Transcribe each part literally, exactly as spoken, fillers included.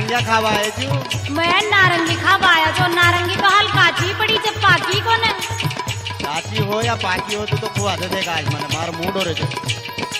नारंगिया खावा है क्यों? मैं नारंगी खावाया जो नारंगी तो हल काची पड़ी जब पाकी को न काची हो या पाकी हो तू तो खुआ दे देगा आज मैंने मार मूड हो रहे थे।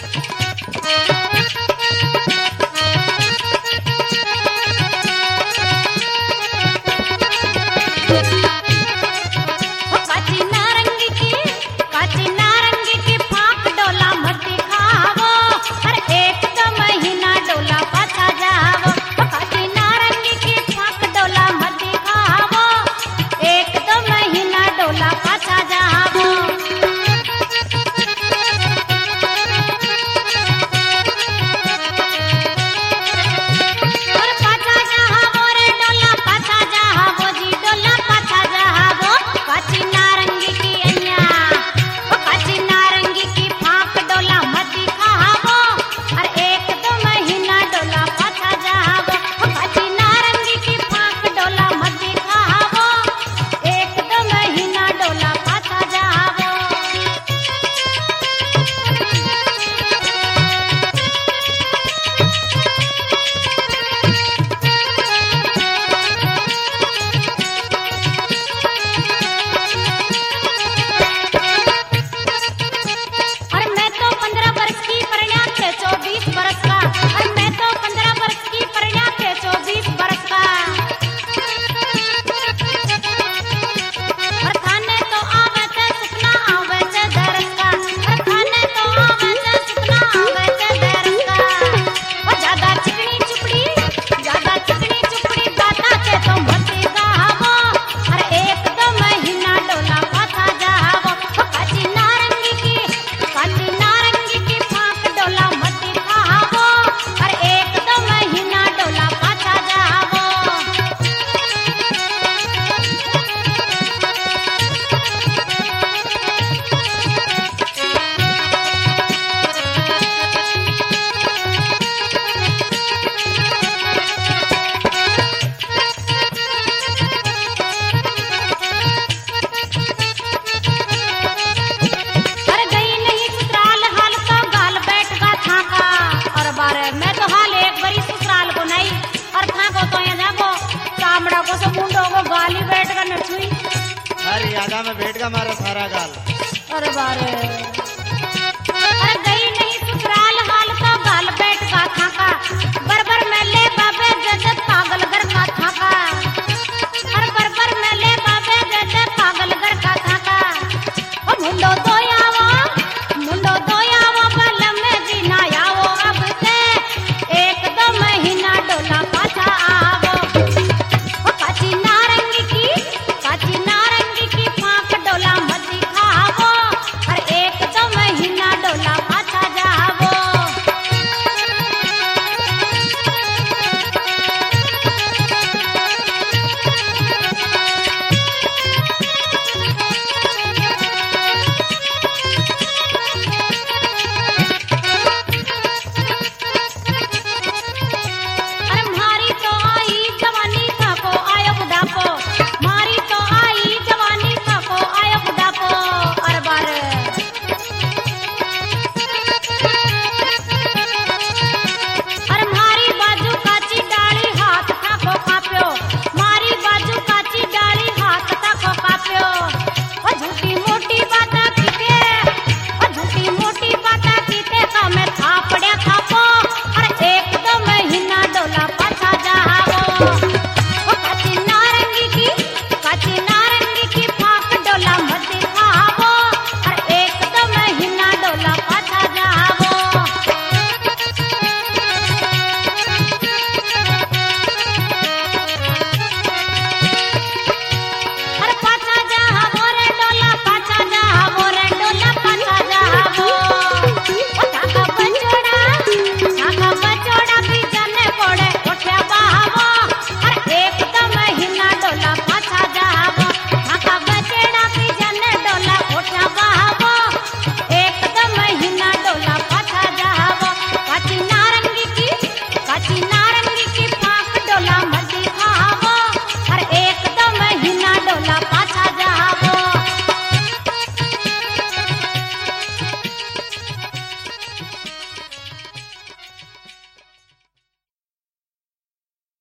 यादा में बैठ का मारा सारा गाल। अरे बारे अरे गई नहीं ससुराल हाल तो गाल बैठ का था का